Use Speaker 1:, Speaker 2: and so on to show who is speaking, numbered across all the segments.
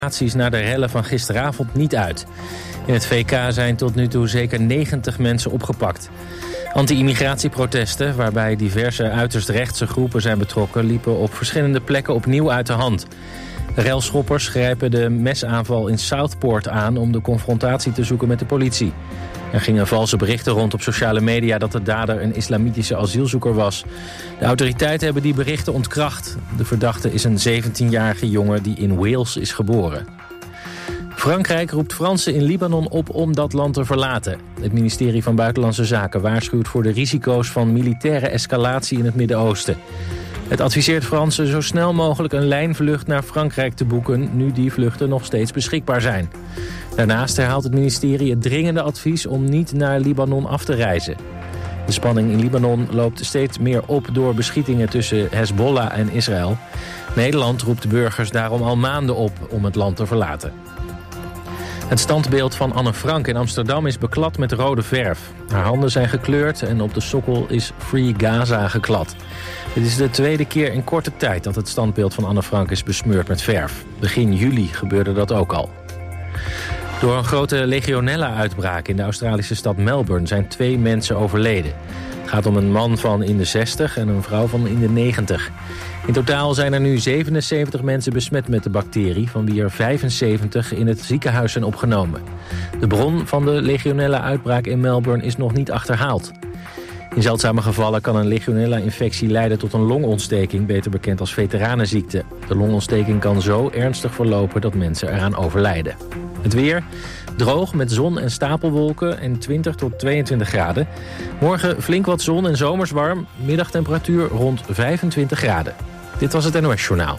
Speaker 1: naar de rellen van gisteravond niet uit. In het VK zijn tot nu toe zeker 90 mensen opgepakt. Anti-immigratieprotesten, waarbij diverse uiterst rechtse groepen zijn betrokken, liepen op verschillende plekken opnieuw uit de hand. De relschoppers grijpen de mesaanval in Southport aan om de confrontatie te zoeken met de politie. Er gingen valse berichten rond op sociale media dat de dader een islamitische asielzoeker was. De autoriteiten hebben die berichten ontkracht. De verdachte is een 17-jarige jongen die in Wales is geboren. Frankrijk roept Fransen in Libanon op om dat land te verlaten. Het ministerie van Buitenlandse Zaken waarschuwt voor de risico's van militaire escalatie in het Midden-Oosten. Het adviseert Fransen zo snel mogelijk een lijnvlucht naar Frankrijk te boeken, nu die vluchten nog steeds beschikbaar zijn. Daarnaast herhaalt het ministerie het dringende advies om niet naar Libanon af te reizen. De spanning in Libanon loopt steeds meer op door beschietingen tussen Hezbollah en Israël. Nederland roept de burgers daarom al maanden op om het land te verlaten. Het standbeeld van Anne Frank in Amsterdam is beklad met rode verf. Haar handen zijn gekleurd en op de sokkel is Free Gaza geklad. Dit is de tweede keer in korte tijd dat het standbeeld van Anne Frank is besmeurd met verf. Begin juli gebeurde dat ook al. Door een grote legionella-uitbraak in de Australische stad Melbourne zijn 2 mensen overleden. Het gaat om een man van in de 60 en een vrouw van in de 90. In totaal zijn er nu 77 mensen besmet met de bacterie, van wie er 75 in het ziekenhuis zijn opgenomen. De bron van de legionella-uitbraak in Melbourne is nog niet achterhaald. In zeldzame gevallen kan een legionella-infectie leiden tot een longontsteking, beter bekend als veteranenziekte. De longontsteking kan zo ernstig verlopen dat mensen eraan overlijden. Het weer, droog met zon en stapelwolken en 20 tot 22 graden. Morgen flink wat zon en zomers warm, middagtemperatuur rond 25 graden. Dit was het NOS Journaal.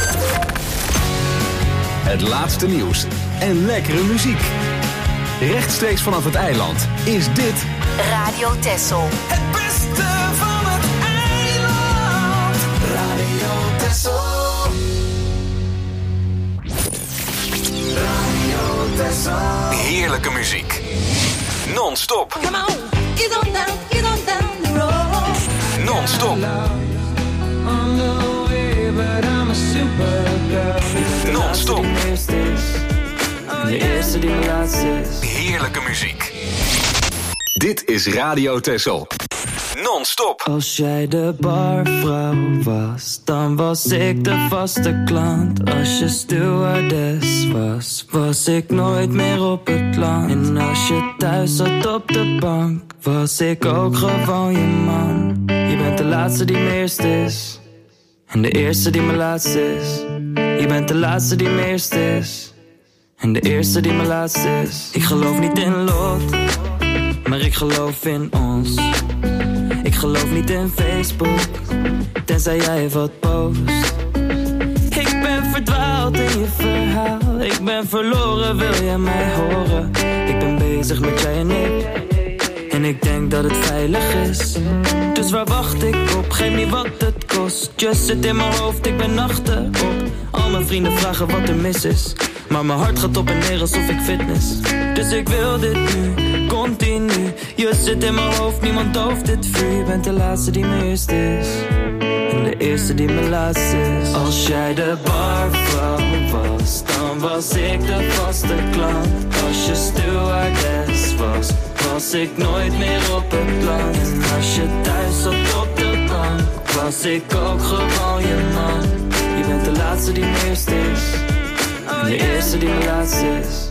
Speaker 2: Het laatste nieuws en lekkere muziek. Rechtstreeks vanaf het eiland is dit
Speaker 3: Radio Texel.
Speaker 4: Het beste van het eiland. Radio Texel. Radio Texel.
Speaker 2: Heerlijke muziek. Non-stop.
Speaker 4: Come on, get on down the road.
Speaker 2: Non-stop.
Speaker 4: On the way, but I'm a supergirl.
Speaker 2: Non-stop.
Speaker 4: De eerste die me laatst is.
Speaker 2: Heerlijke muziek. Dit is Radio Texel. Non-stop.
Speaker 5: Als jij de barvrouw was, dan was ik de vaste klant. Als je stewardess was, was ik nooit meer op het land. En als je thuis zat op de bank, was ik ook gewoon je man. Je bent de laatste die me eerst is, en de eerste die me laatst is. Je bent de laatste die me eerst is, en de eerste die me laatst is. Ik geloof niet in lot, maar ik geloof in ons. Ik geloof niet in Facebook, tenzij jij wat post. Ik ben verdwaald in je verhaal. Ik ben verloren, wil jij mij horen? Ik ben bezig met jij en ik, en ik denk dat het veilig is. Dus waar wacht ik op? Geef niet wat het kost. Just zit in mijn hoofd, ik ben achterop. Al mijn vrienden vragen wat er mis is, maar mijn hart gaat op en neer alsof ik fitness. Dus ik wil dit nu, continu. Je zit in mijn hoofd, niemand dooft dit vuur. Je bent de laatste die me eerst is, en de eerste die me laatst is. Als jij de barvrouw was, dan was ik de vaste klant. Als je stewardess was, was ik nooit meer op het land. En als je thuis zat op de bank, was ik ook gewoon je man. Je bent de laatste die me eerst is, en de eerste die me laatst is.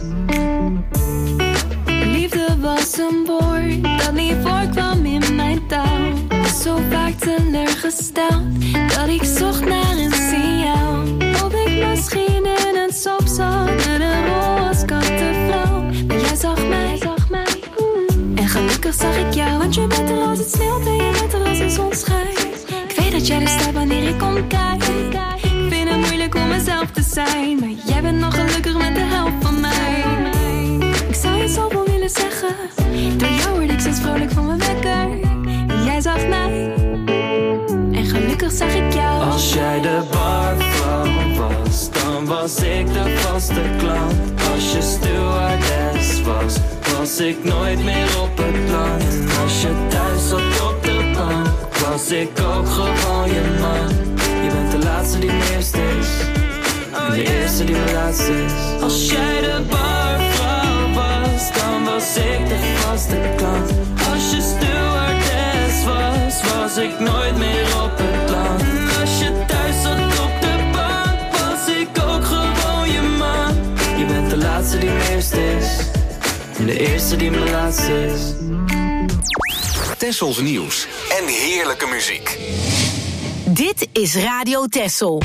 Speaker 6: Liefde was een woord dat niet voorkwam in mijn taal. Was zo vaak teleurgesteld dat ik zocht naar een signaal. Of ik misschien in een soap zat met een rol als kattenvrouw. Maar jij zag mij. En gelukkig zag ik jou. Want je bent er als het sneeuwt en je bent er als een zon schijnt. Ik weet dat jij er staat wanneer ik omkijk. Ik vind het moeilijk om mezelf te zijn, maar jij bent nog gelukkig met de helft van mij. Ik zou je zoveel willen zeggen, door jou word ik steeds vrolijk van mijn wekker. En jij zag mij, en gelukkig zag ik jou.
Speaker 5: Als jij de barvrouw was, dan was ik de vaste klant. Als je stewardess was, was ik nooit meer op het land. En als je thuis zat op de bank, was ik ook gewoon je man. Je bent de laatste die me eerst is, En de eerste die mijn laatste is. Als jij de barvrouw was, dan was ik de vaste klant. Als je stewardess was, was ik nooit meer op het land. En als je thuis zat op de bank, was ik ook gewoon je man. Je bent de laatste die mijn eerste is. En de eerste die mijn laatste is.
Speaker 2: Tessels nieuws en heerlijke muziek.
Speaker 3: Dit is Radio Tessel.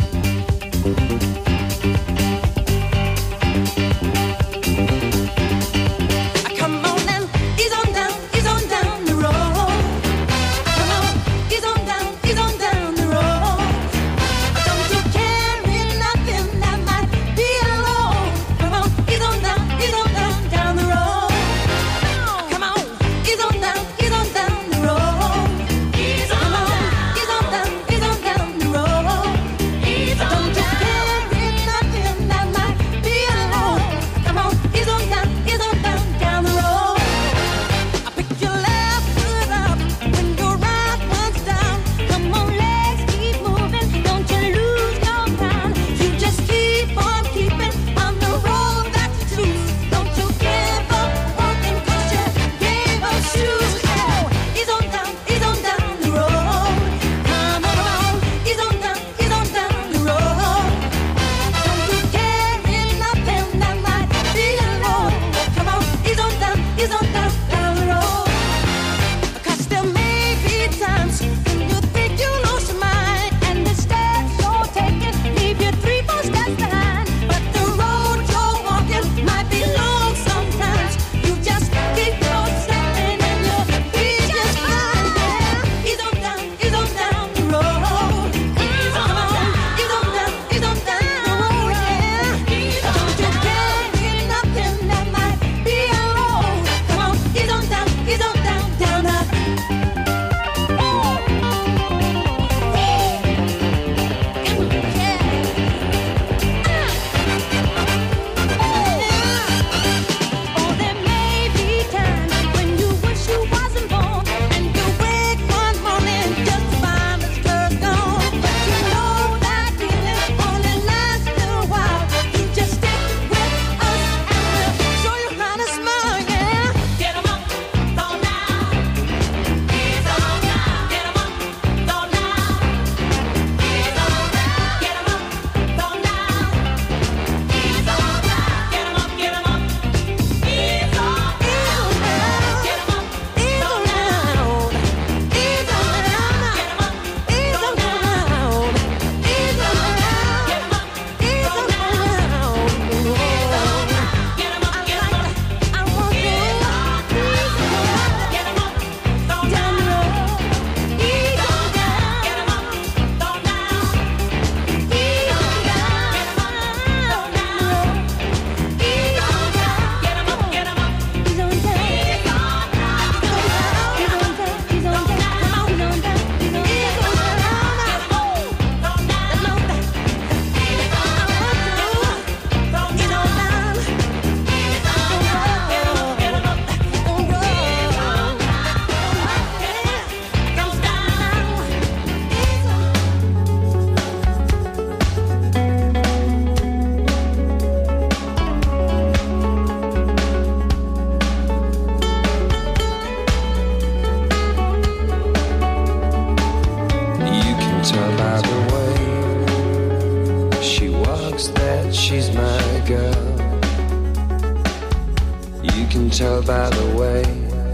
Speaker 5: tell by the way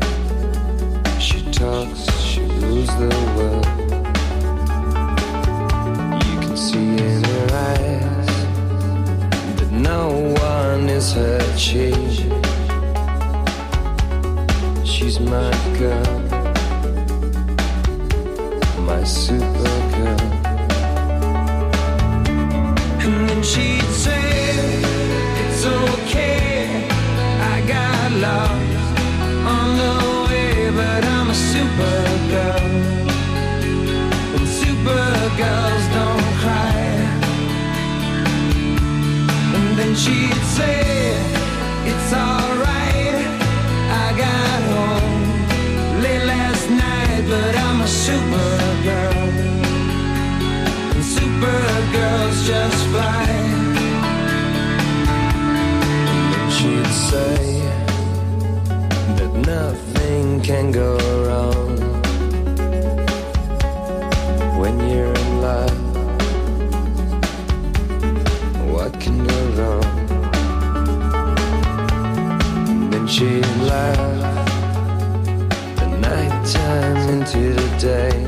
Speaker 5: she talks, she rules the world. You can see in her eyes that no one is her chief. She's my girl, my super girl. And then she'd say, it's okay, I got lost on the way, but I'm a super girl, and super girls don't cry. And then she'd say, it's alright, I got home late last night, but I'm a super girl, and super girls just fly. say that nothing can go wrong when you're in love. What can go wrong? And then she laughed the nighttime into the day,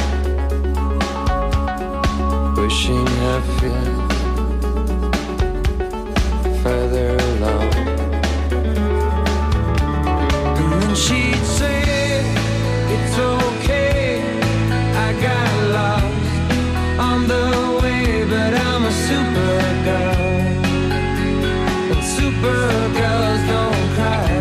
Speaker 5: pushing her feet further along. And then she'd say, it's okay, I got lost on the way, but I'm a supergirl, and supergirls don't cry.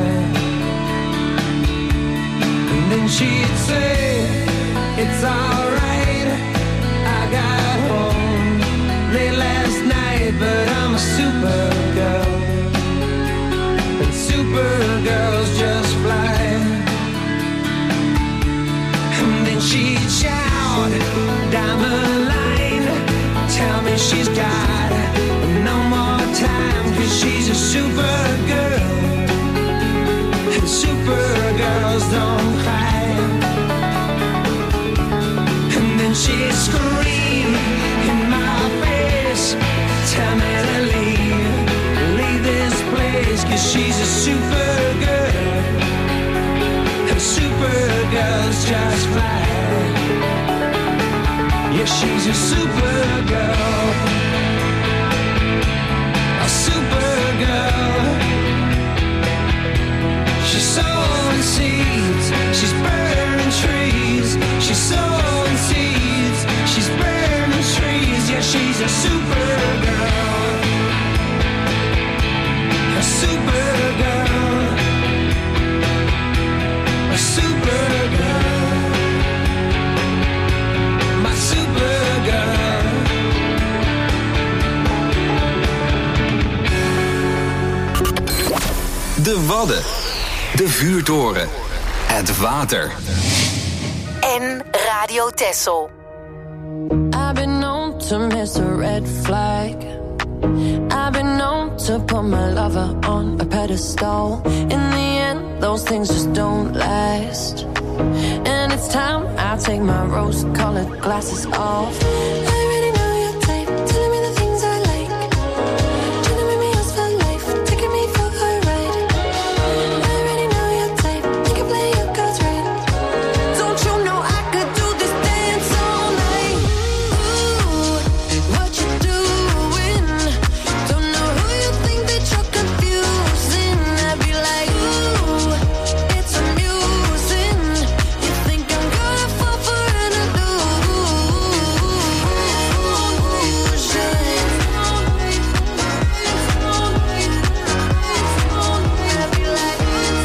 Speaker 5: And then she'd say, it's alright, I got home late last night, but I'm a supergirl, and supergirls just fly. And then she'd shout down the line, tell me she's got no more time, 'cause she's a supergirl, and supergirls don't cry. And then she'd scream in my face, tell me to leave this place, 'cause she's a supergirl, and supergirls just fly. Yeah, she's a supergirl, a supergirl. She's sowing seeds, she's burning trees. She's sowing seeds, she's burning trees. Yeah, she's a supergirl, a supergirl, a supergirl, my supergirl.
Speaker 2: De Wadden, de vuurtoren, het water.
Speaker 3: En Radio Texel.
Speaker 6: I've been known to miss a red flag. I've been known to put my lover on a pedestal. In the end, those things just don't last. And it's time I take my rose-colored glasses off. I already know your type, telling me the things I like. Trying to make me yours for life, taking me for a ride. I already know your type, you can play your cards right. Don't you know I could do this dance all night? Ooh, what you doing? Don't know who you think that you're confusing. I'd be like, ooh, it's amusing. You think I'm gonna fall for an illusion? I'd be like,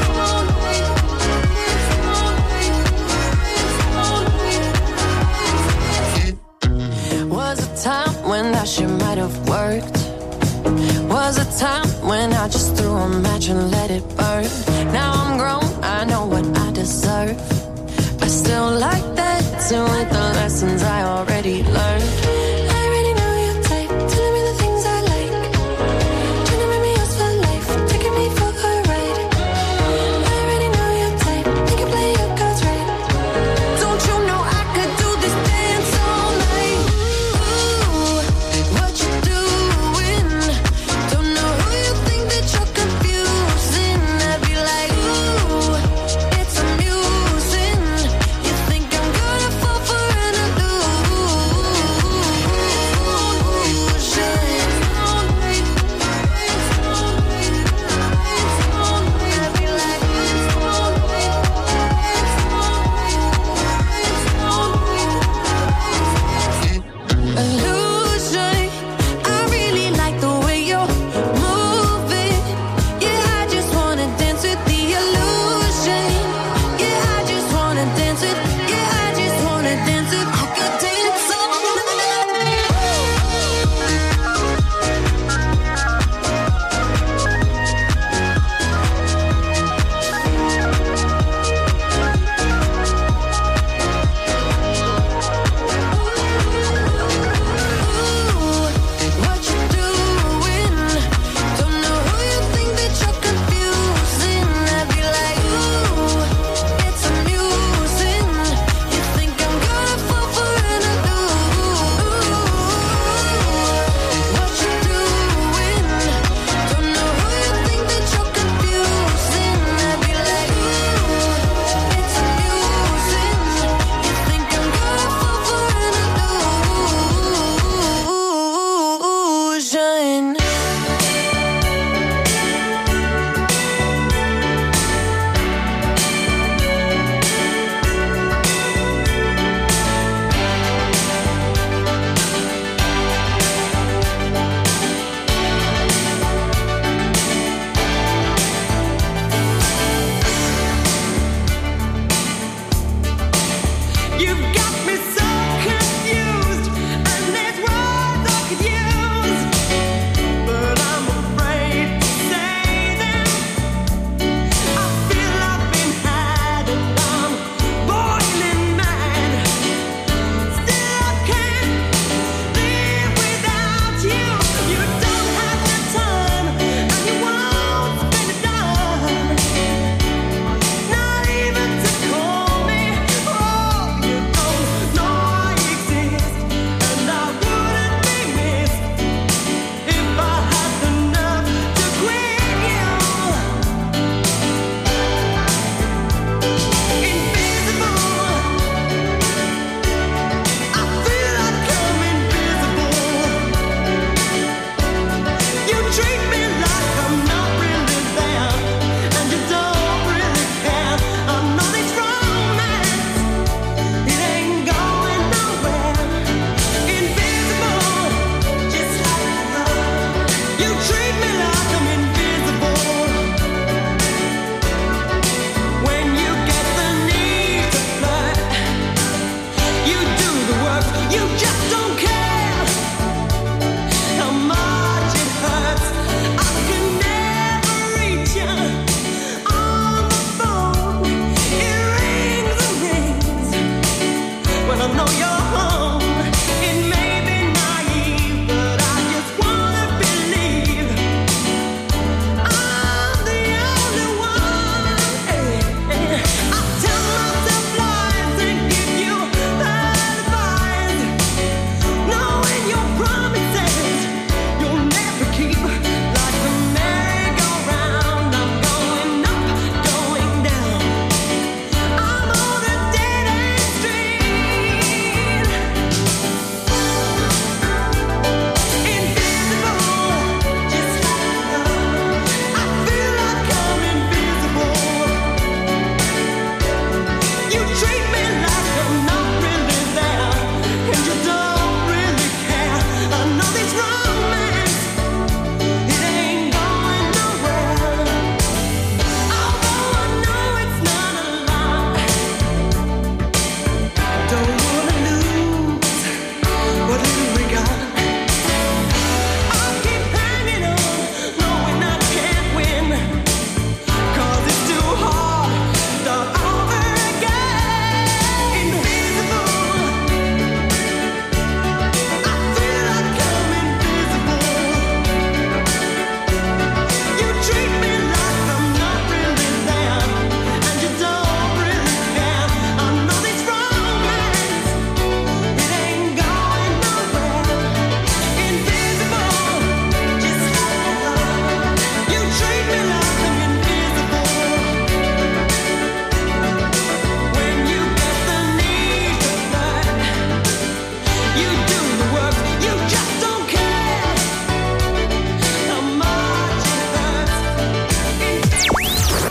Speaker 6: was a time when that shit might have worked. Was a time when I just threw a match and let it burn. Now I'm grown, I know what I deserve. I still like that too, with the lessons I already learned. I already know your type, telling me the things I like. Trying to make me yours for life, taking me for a ride. I already know your type, you can play your cards right. Don't you know I could do this dance all night? Ooh, what you doing? Don't know who you think that you're confusing. I'd be like, ooh, it's amusing. You think I'm gonna fall for an illusion?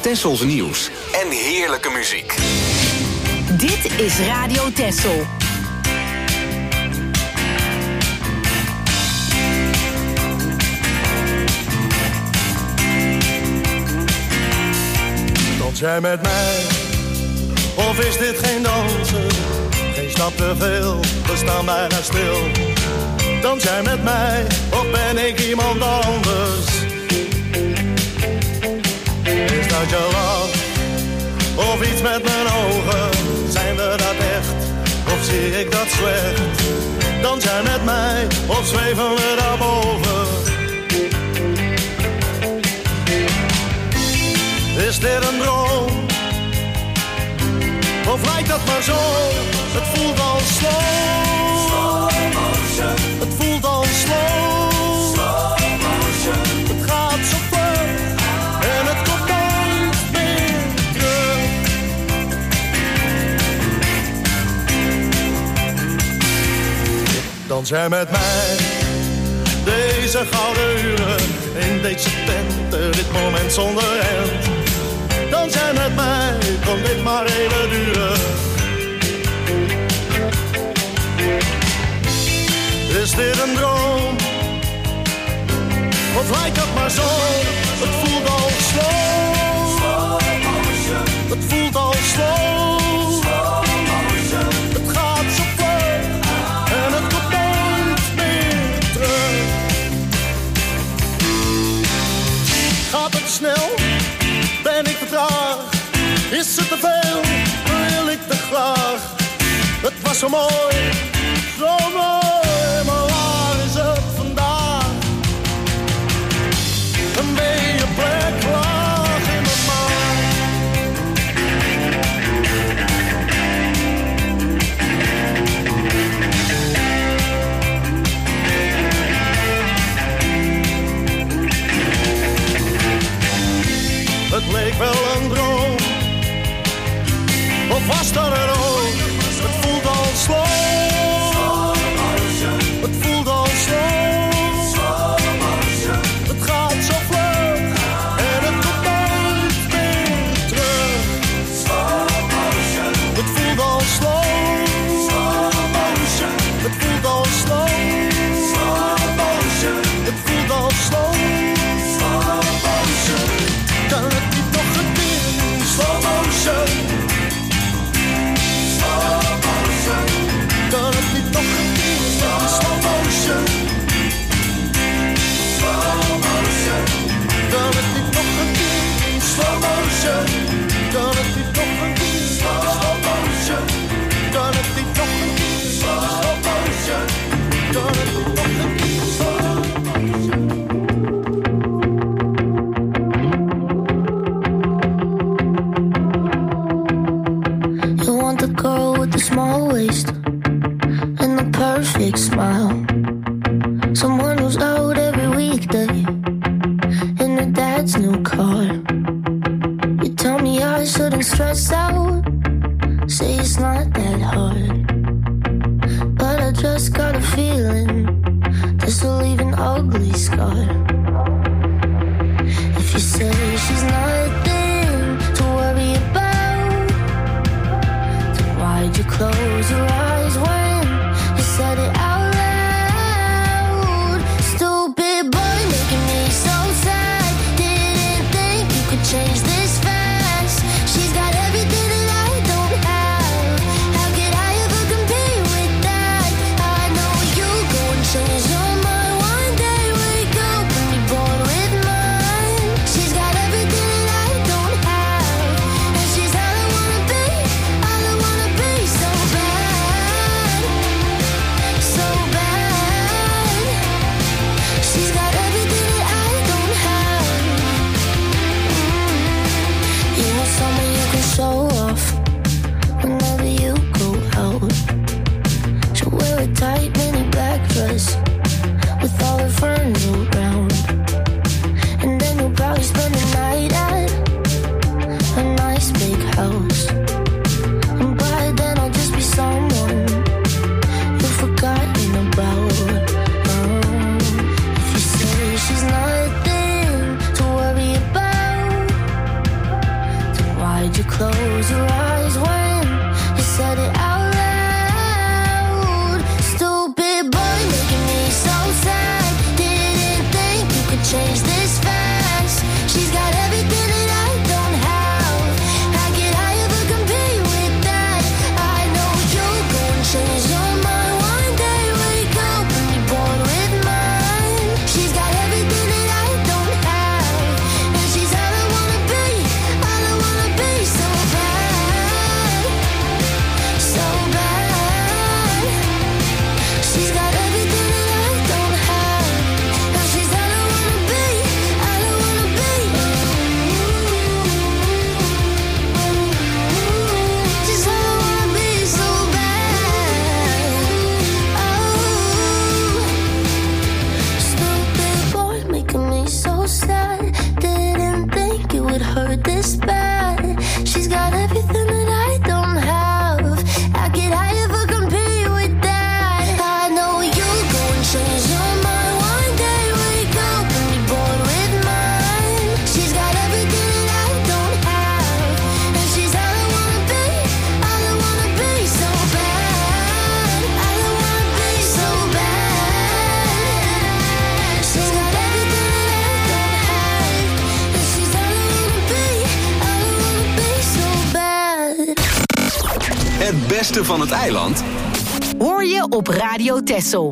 Speaker 2: Tessels nieuws en heerlijke muziek.
Speaker 3: Dit is Radio Tessel.
Speaker 7: Dans jij met mij, of is dit geen dansen? Geen stap te veel, we staan bijna stil. Dans jij met mij, of ben ik iemand anders? Is dat je lach, of iets met mijn ogen? Zijn we dat echt, of zie ik dat slecht? Dans jij met mij, of zweven we daarboven? Is dit een droom? Of lijkt dat maar zo? Het voelt al slow. Het voelt al slow. Het gaat zo vlug en het komt nooit meer terug. Dans jij met mij deze gouden uren in deze tent, dit moment zonder end. Dans jij met mij, kon dit maar even duren. Is dit een droom? Of lijkt dat maar zo? Het voelt al slow. Het voelt al slow. Het gaat zo vlug en het komt nooit meer terug. Gaat het snel? Ben ik vertraagd? Is het te veel? Wil ik te graag? Het was zo mooi, zo mooi, maar waar is het vandaag? Een beetje plek laag in mijn maag. Het leek wel een droom, of was dat er ook? Het voelt al slow. Het voelt al slow. Het gaat zo vlug en het komt nooit meer terug. Het voelt al slow. Het voelt al slow. Het voelt al slow. Kan het niet nog een keer in slow motion? Kan het niet nog een keer in slow motion? Kan het niet nog een keer in slow motion? Kan het niet nog een keer in slow motion? Kan het niet nog een keer in slow motion? Kan het niet nog een keer in slow motion?
Speaker 8: Small waist and the perfect smile. Someone who's out every weekday in her dad's new car. You tell me I shouldn't stress out, say it's not that hard. But I just got a feeling this will leave an ugly scar. If you say she's nothing to worry about, why'd you close your eyes when you said it out loud? Stupid boy making me so sad. Didn't think you could change this fast. She's got everything that I don't have. How could I ever compete with that? I know you go and change your mind one day. Wake up and be bored with mine. She's got everything that I don't have, and she's all I wanna be. All I wanna be. So bad, so bad. She's got everything that I don't have. You want someone you can show off whenever you go out. She'll wear a tight mini black dress with all her friends around, and then you'll probably spend the night at a nice big house. And by then I'll just be someone you've forgotten about. If you say she's nothing to worry about, close your eyes when you said it out loud. Stupid boy making me so sad. Didn't think you could change this fast. She's got everything that I don't have. How could I ever compete with that? I know you'll go and change your mind one day. Wake up and be born with mine. She's got everything that I don't have, and she's all I wanna be. All I wanna be so bad, so bad. She's got everything that I don't have, and she's all I wanna be. All I wanna be. She's all I wanna be so bad. Oh, stupid boy making me so sad. Didn't think it would hurt this bad. She's got everything that I don't have. How could I ever compete with that? I know you'll go and change your mind one day. Wake up and be born with mine. She's got everything that I don't have, and she's all I wanna be. All I wanna be so bad. All I wanna be so bad. She's got everything that I don't have, and she's all I wanna be. All I wanna be so bad.
Speaker 2: Het beste van het eiland
Speaker 3: Hoor je op Radio Texel.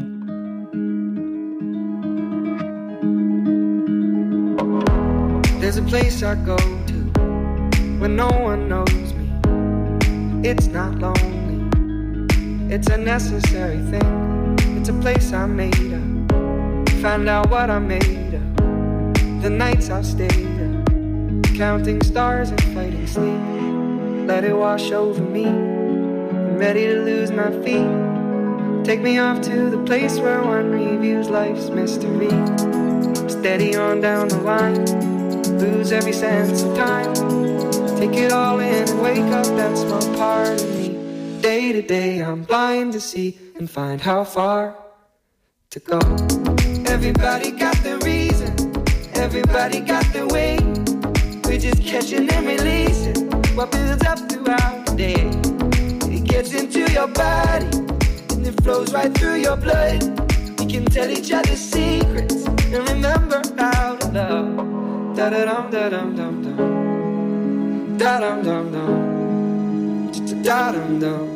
Speaker 5: There's a place I go to when no one knows me. It's not lonely, it's a necessary thing. It's a place I made up, find out what I made of. The nights I've stayed up, counting stars and fighting sleep. Let it wash over me, I'm ready to lose my feet. Take me off to the place where one reviews life's mystery. Steady on down the line, lose every sense of time. Take it all in and wake up that small part of me. Day to day I'm blind to see and find how far to go. Everybody got their reason, everybody got their way. We're just catching and releasing what builds up throughout the day. It gets into your body and it flows right through your blood. We can tell each other secrets and remember how to love. Da da dum da dum dum dum, da dum dum dum, da dum dum,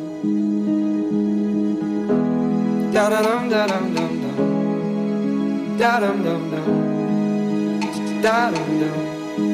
Speaker 5: da da dum da dum dum dum, da dum dum dum, da dum dum.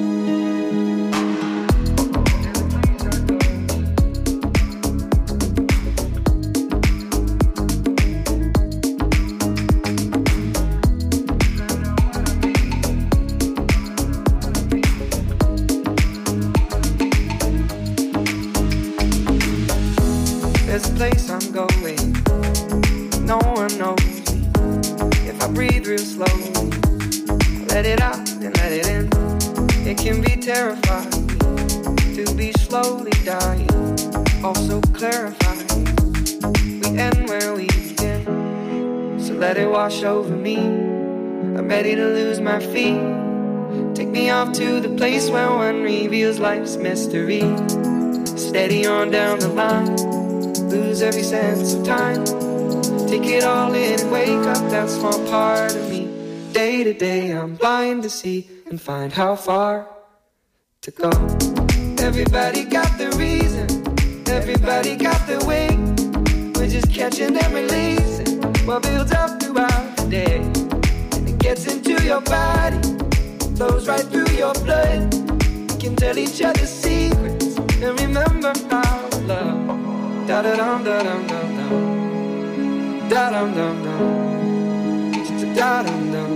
Speaker 5: There's a place I'm going, no one knows me. If I breathe real slowly, let it out and let it in. It can be terrifying to be slowly dying, also clarifying. We end where we begin, so let it wash over me. I'm ready to lose my feet. Take me off to the place where one reveals life's mystery. Steady on down the line, lose every sense of time. Take it all in and wake up that small part of me. Day to day I'm blind to see and find how far to go. Everybody got their reason, everybody got their way. We're just catching and releasing what builds up throughout the day. And it gets into your body, flows right through your blood. We can tell each other secrets and remember how to love. Da da dum da dum dum dum, da dum dum dum, da dum dum,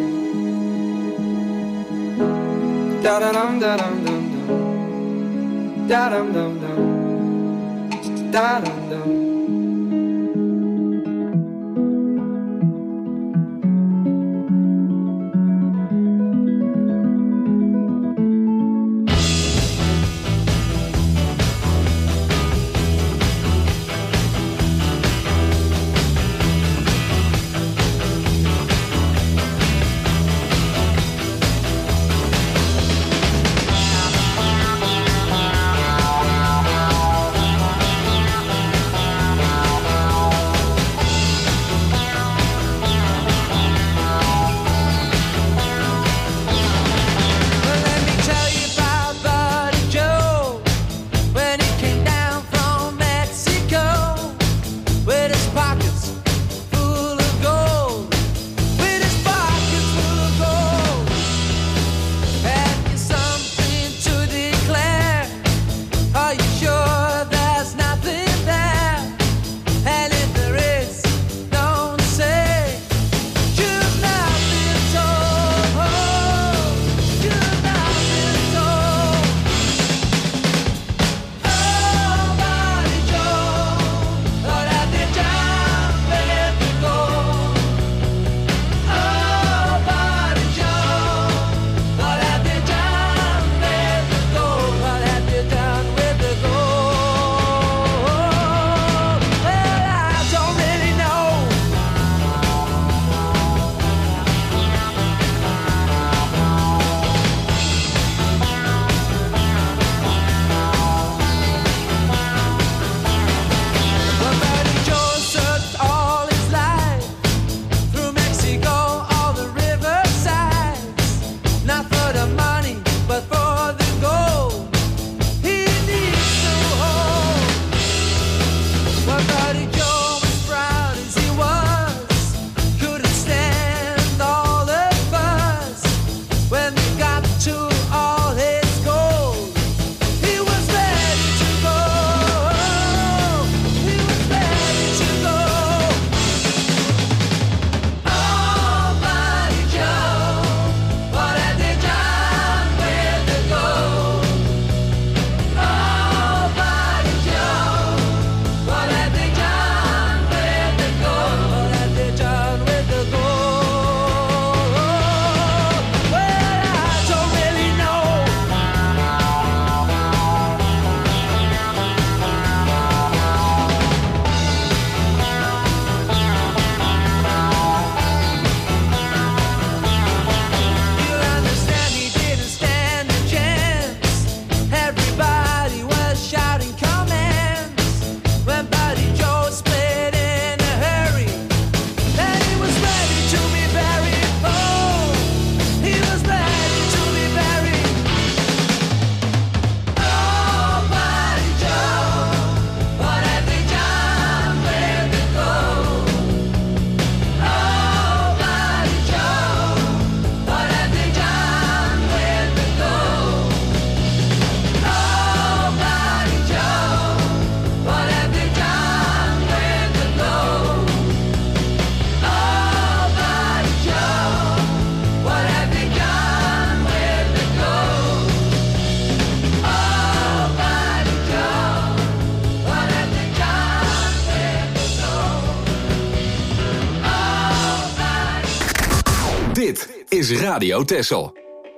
Speaker 5: da da dum da dum dum dum, da dum dum dum, da dum dum.
Speaker 2: is Radio Texel.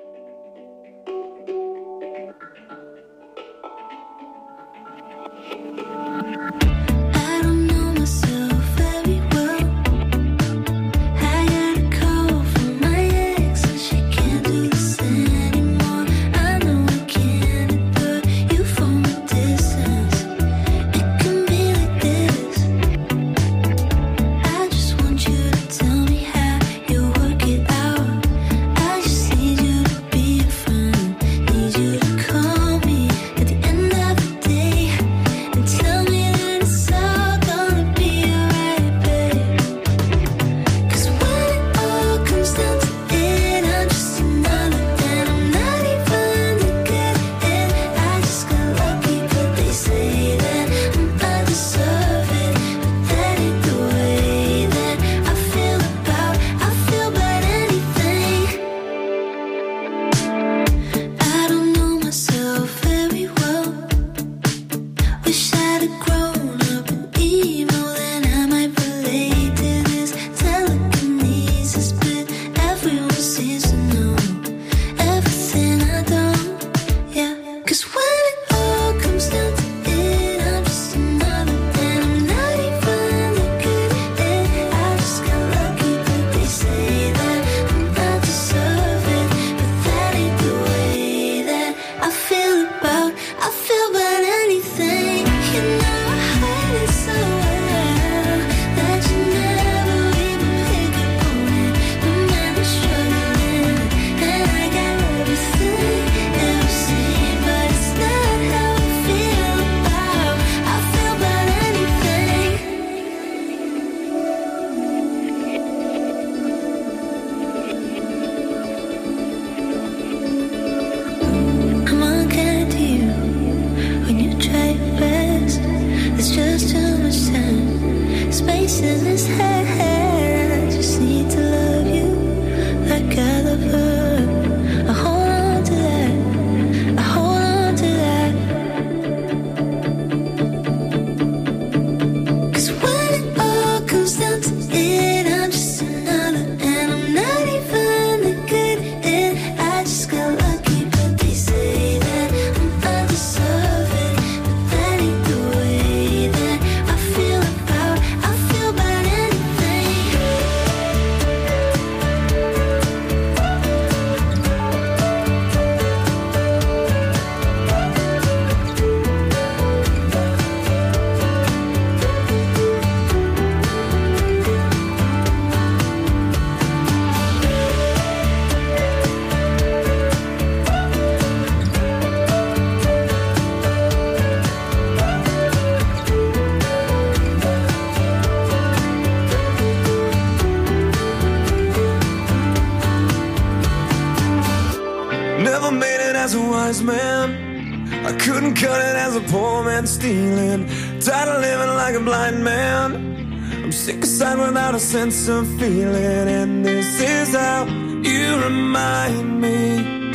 Speaker 9: Without a sense of feeling, and this is how you remind me.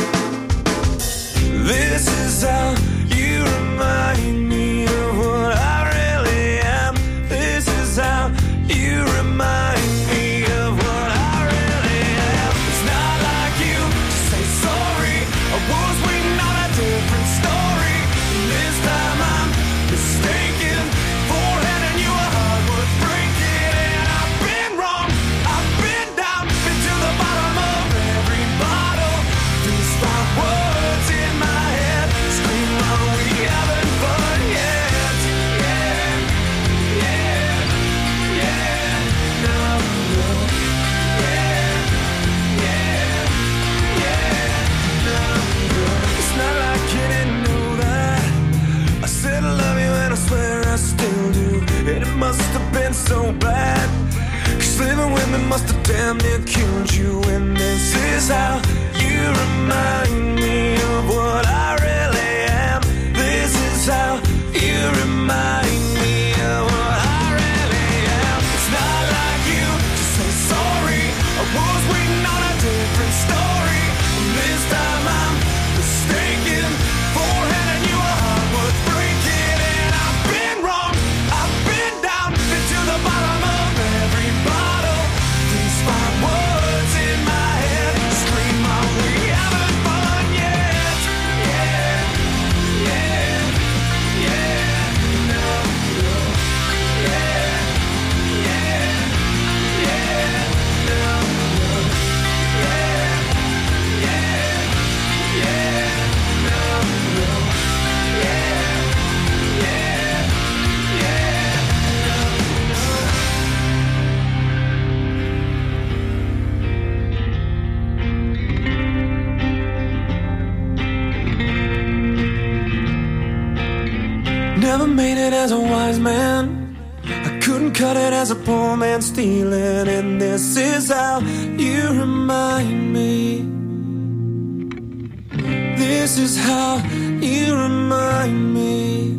Speaker 9: This is how you remind me of what I really am. This is how you remind me of what I really am. It's not like you to say sorry. I was waiting on a different story. And this time I'm mistaken for handing you a heart worth breaking. Words in my head scream, are we having fun yet? Yeah, yeah, yeah, no, no, yeah, yeah, yeah, no, no. It's not like you didn't know that I said I love you and I swear I still do. And it must have been so bad, 'cause living with me must have damn near killed you. And this is how you remind me of what I really am. This is how you remind me of what I really am. It's not like you to say sorry. I was waiting on a different story. And this time I'm mistaken for handing you a heart worth breaking. And I've been wrong, I've been down, been to the bottom of every bottle. These fine words in my head
Speaker 7: never made it as a wise man. I couldn't cut it as a poor man stealing. And this is how you remind me. This is how you remind me.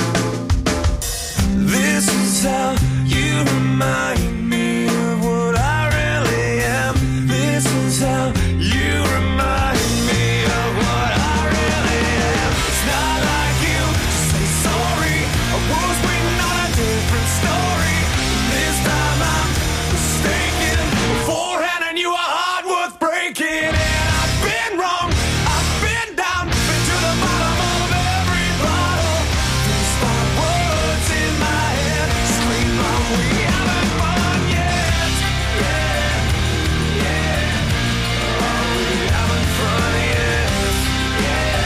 Speaker 7: This is how you remind me of what I really am. This is how you remind me of what I really am. It's not like you to say sorry. I was waiting on a different story. This time I'm mistaken. Beforehand I knew a heart worth breaking. And I've been wrong, I've been down, been to the bottom of every bottle. These five words in my head scream out, we haven't fun yet. Yeah, yeah. Oh, we haven't fun yet. Yeah,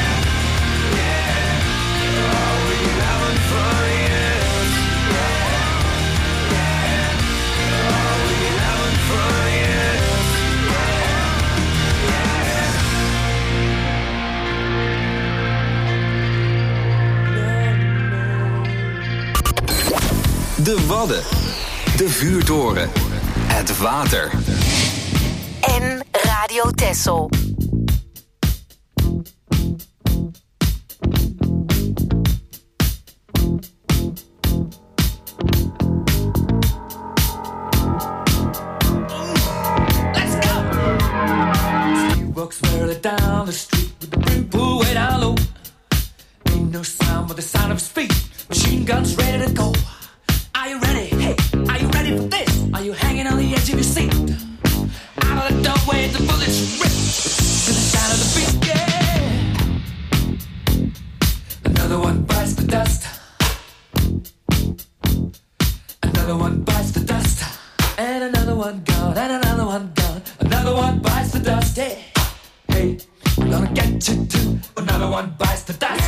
Speaker 7: yeah. Oh, we haven't fun yet. Yeah, yeah. Oh, we haven't fun yet.
Speaker 2: De Wadden. De Vuurtoren. Het water.
Speaker 3: En Radio Texel.
Speaker 5: He walks merrily down the street with the brim pulled way down low. Ain't no sound but the sound of his feet. Machine guns ready to go. Are you ready? Hey, are you ready for this? Are you hanging on the edge of your seat? Out of the doorway, the bullets rip to the sound of the beat. Yeah. Another one bites the dust. Another one bites the dust. And another one gone. And another one gone. Another one bites the dust. Hey, hey, I'm gonna get you too. Another one bites the dust.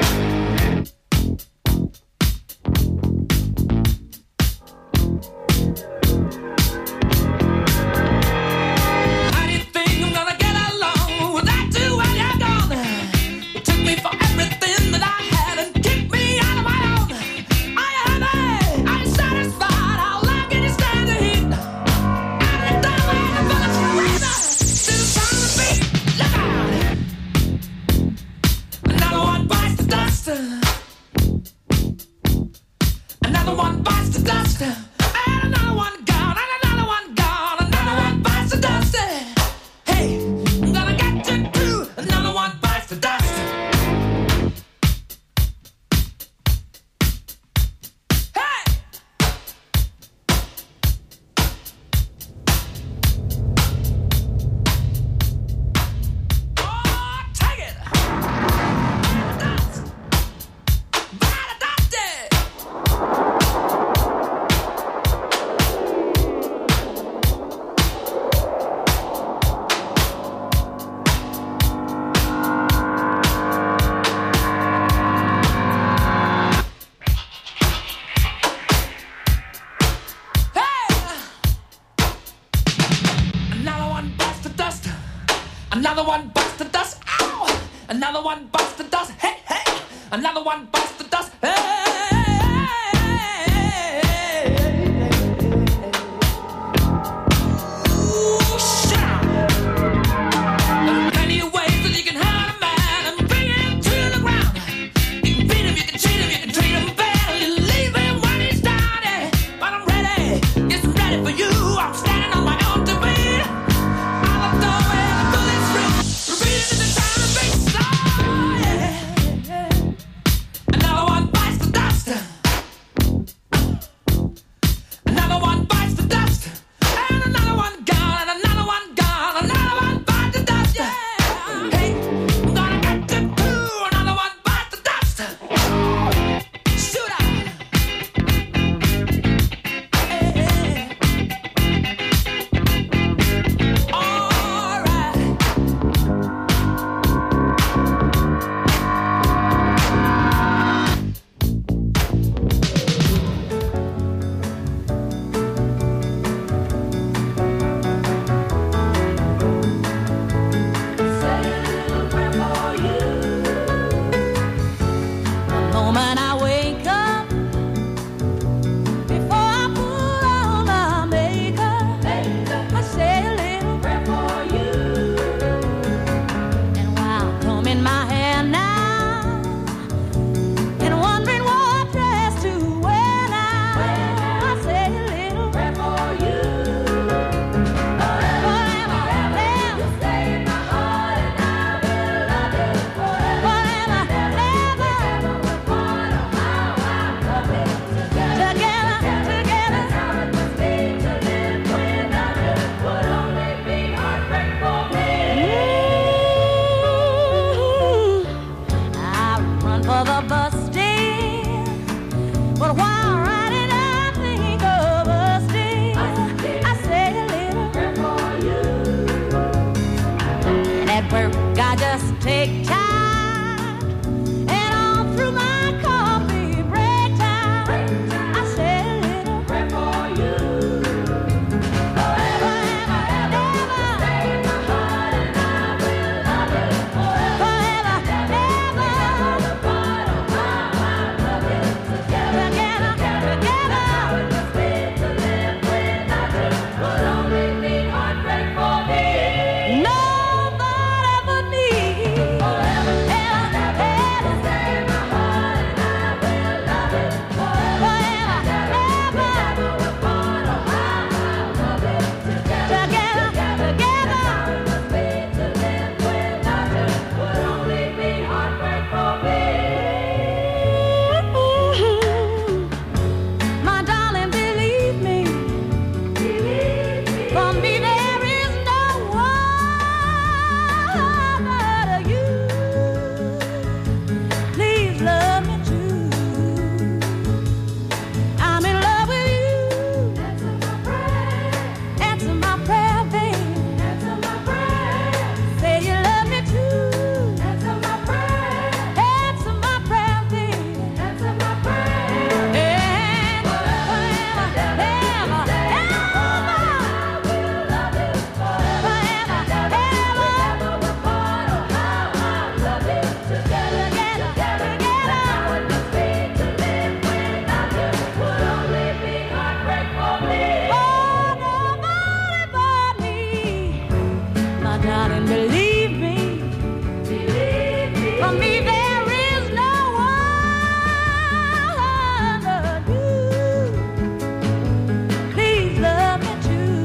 Speaker 5: How do you think I'm gonna get along without you when you're gone? You took me for everything that I had and kicked me out of my own. Are you happy? Are you satisfied? How long can you stand the heat? Out of the doorway, the bullets razor to the sound of the beat. Look out! Another one bites the dust. Another one bites the dust. And another one gone. And another one gone. Another one bites the dust. Hey, I'm gonna get you too. Another one bites the dust. Hey! Oh, take it! Dust! Bite the dust! Another one bites the dust. Another one bites the dust. Ow! Another one bites the dust. Hey, hey! Another one bites the dust. Hey! Ooh, shout! There are plenty of ways that you can hurt a man and bring him to the ground. You can beat him, you can cheat him, you can treat him bad, you leave him when he's down. Yeah. But I'm ready, yes, I'm ready for you. I'm standing on my own two feet. Out the doorway, the bullets rip, repeating to the sound of the beat. Oh, yeah. Another one bites the dust.
Speaker 4: my hair now and wondering what dress to wear now. I say a little prayer for you. Forever, you stay in my heart and I will love you forever, ever. We're part of how I'm loving together. That's how it must be to live without you. Would only be heartbreak for me. I run for the bus stand, but while riding I think of us still. I say a little prayer for you. And at work I just take time, and all through my coffee break time, I say a little prayer for you. Forever, ever, ever, stay in my heart and I will love you forever, ever. We're part of how I love you together. How it must be to live without you. Would only be heartbreak for me. Nobody but me. Forever, ever, ever, stay in my heart and I will love you forever, ever. We're part of how I love you together. How it must be to live without you. Would only be heartbreak for me. My darling, believe me. For me there is no one but you. Please love me too. I'm in love with you. Answer my prayer, baby. Answer my prayer. Say you love me too. Answer my prayer. Answer my prayer, baby. Answer my prayer. And forever, ever, ever, ever. I will love you forever, ever. We're part of how I love you together. How it must be to live without you. Would only be heartbreak for me. Oh, nobody but me. My darling, believe me. For me there is no one but you. Please love me too.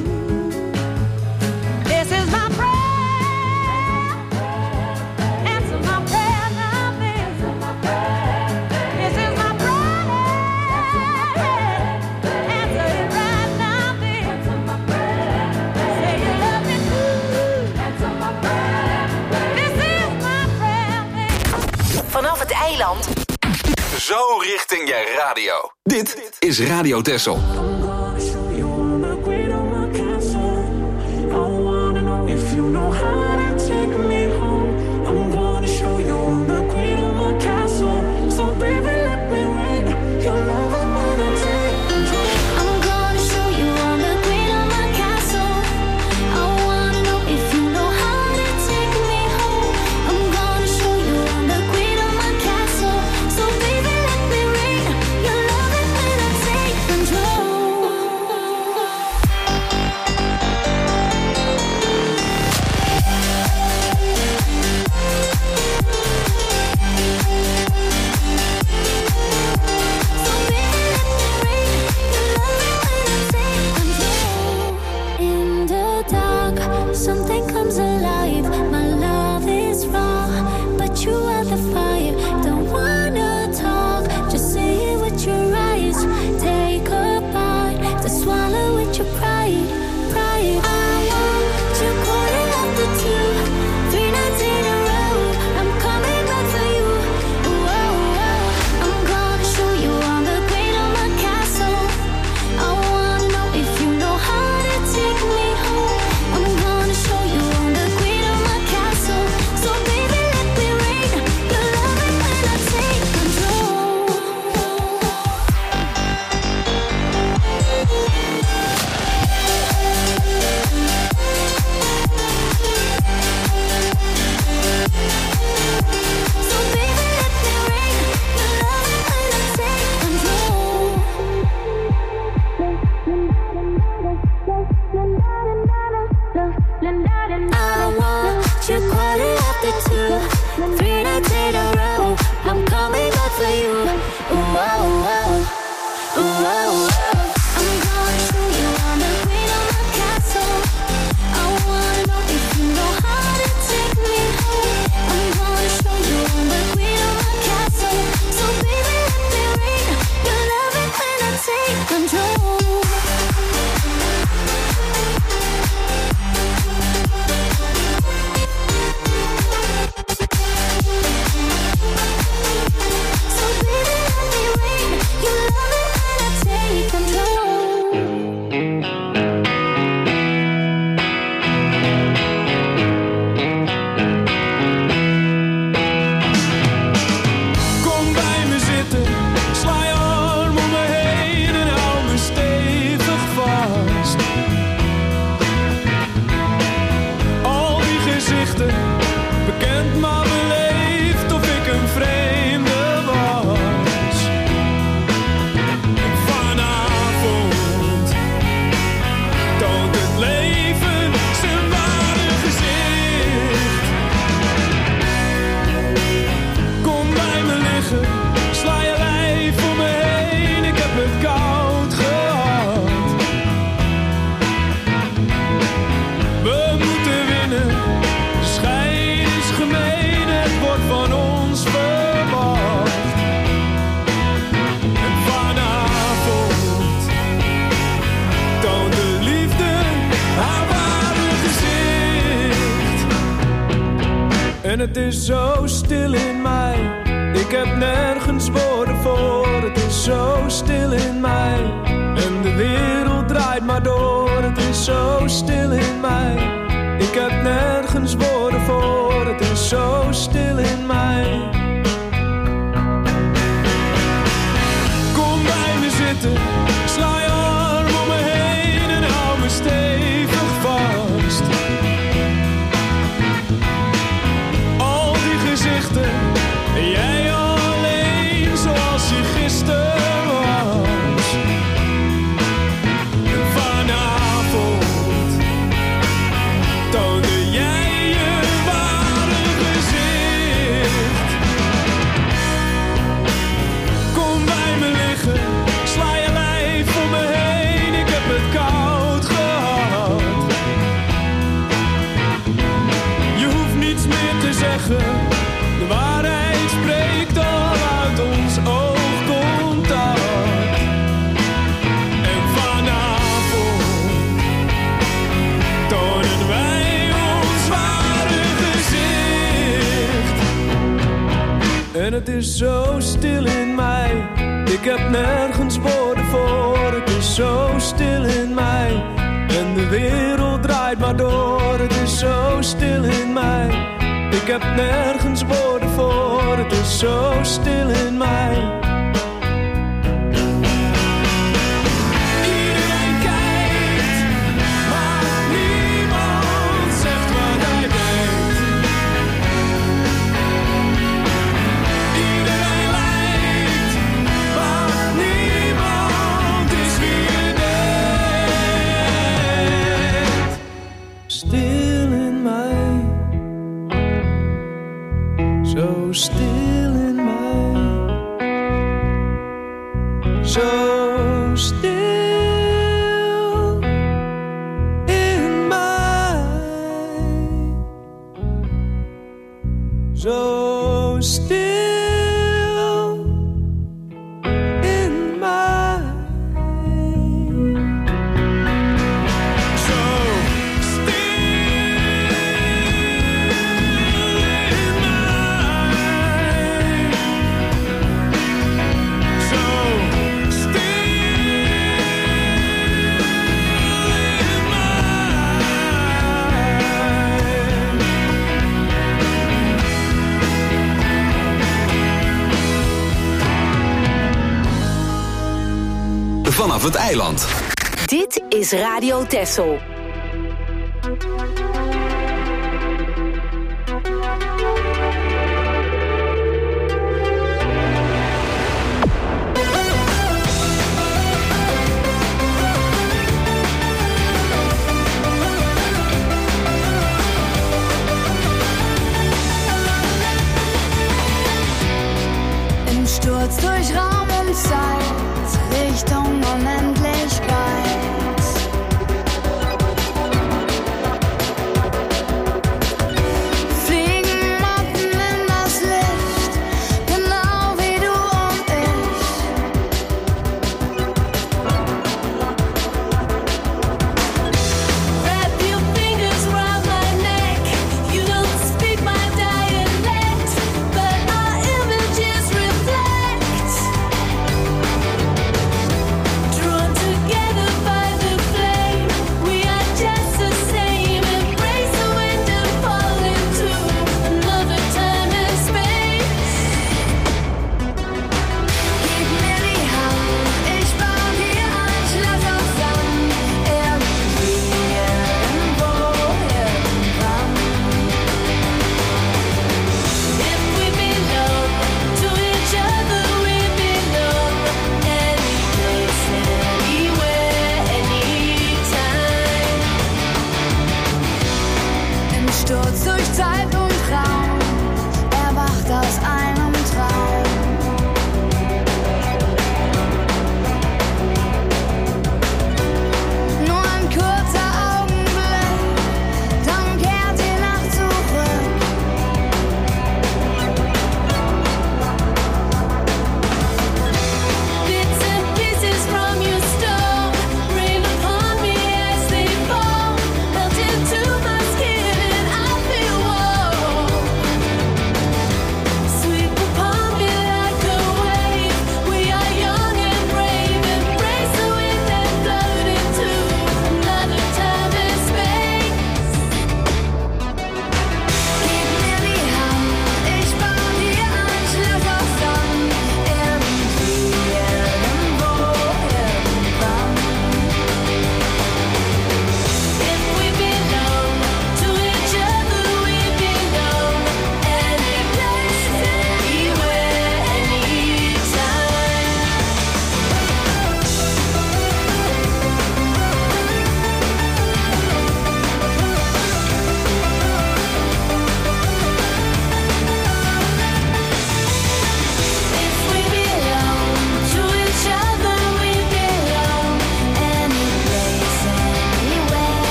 Speaker 4: This is my prayer. Answer my prayer now, baby. This is my prayer. Answer it right now, baby. Say you love me too. Answer my prayer. This is my prayer, baby.
Speaker 3: Vanaf het eiland
Speaker 2: Zo richting je radio. Dit is Radio Texel.
Speaker 8: I'm gonna show you on the queen of my castle. I wanna know if you know how to take me home. I'm gonna show you on the queen of my castle. So baby, let me reign. Your love is when I take control.
Speaker 7: het is zo stil in mij. Ik heb nergens woorden voor. Het is zo stil in mij. En de wereld draait maar door. Het is zo stil in mij. Ik heb nergens woorden voor. Het is zo stil in mij. Kom bij me zitten. Sla je arm om me heen en hou me stevig vast. Al die gezichten. En jij alleen zoals je gisteren was. En vanavond toonde jij je ware gezicht. Kom bij me liggen, sla je lijf om me heen. Ik heb het koud gehad. Je hoeft niets meer te zeggen. De waarheid spreekt al uit ons oogcontact. En vanavond tonen wij ons ware gezicht. En het is zo stil in mij. Ik heb nergens woorden voor. Het is zo stil in mij. En de wereld draait maar door. Het is zo stil in mij. Ik heb nergens woorden voor, het is zo stil in mij. Iedereen kijkt, maar niemand zegt wat hij denkt. Iedereen lijkt, maar niemand is wie je denkt. Stil in mij. Zo stil in mij, zo stil in mij, zo stil in mij, zo
Speaker 2: Vanaf het eiland.
Speaker 3: Dit is Radio Texel.
Speaker 6: Im Sturz durch Raum und Zeit, Richtung Unendlichkeit. Fliegen Motten in das Licht, genau wie du und ich. Wrap your fingers round my neck, you don't speak my dialect, but our images reflect.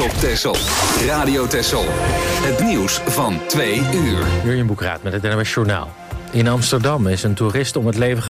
Speaker 2: op Texel. Radio Texel. Het nieuws van 2 uur.
Speaker 1: Jurjen Boekraat met het NOS Journaal. In Amsterdam is een toerist om het leven